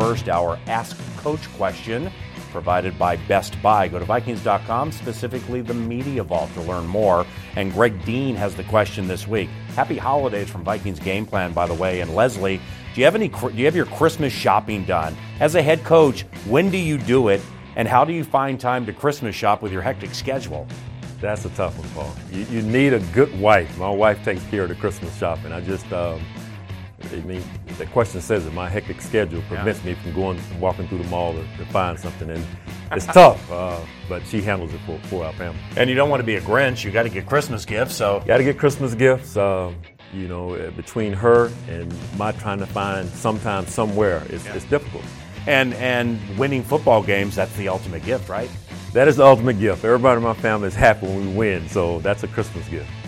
first hour Ask Coach question provided by Best Buy. Go to Vikings.com, specifically the Media Vault, to learn more. And Greg Dean has the question this week. Happy holidays from Vikings Game Plan, by the way. And Leslie, do you have your Christmas shopping done? As a head coach, when do you do it? And how do you find time to Christmas shop with your hectic schedule? That's a tough one, Paul. You need a good wife. My wife takes care of the Christmas shopping. The question says that my hectic schedule prevents me from walking through the mall to find something, and it's tough. But she handles it for our family. And you don't want to be a Grinch. You got to get Christmas gifts. Got to get Christmas gifts. Between her and my trying to find sometime somewhere, it's difficult. And winning football games, that's the ultimate gift, right? That is the ultimate gift. Everybody in my family is happy when we win, so that's a Christmas gift.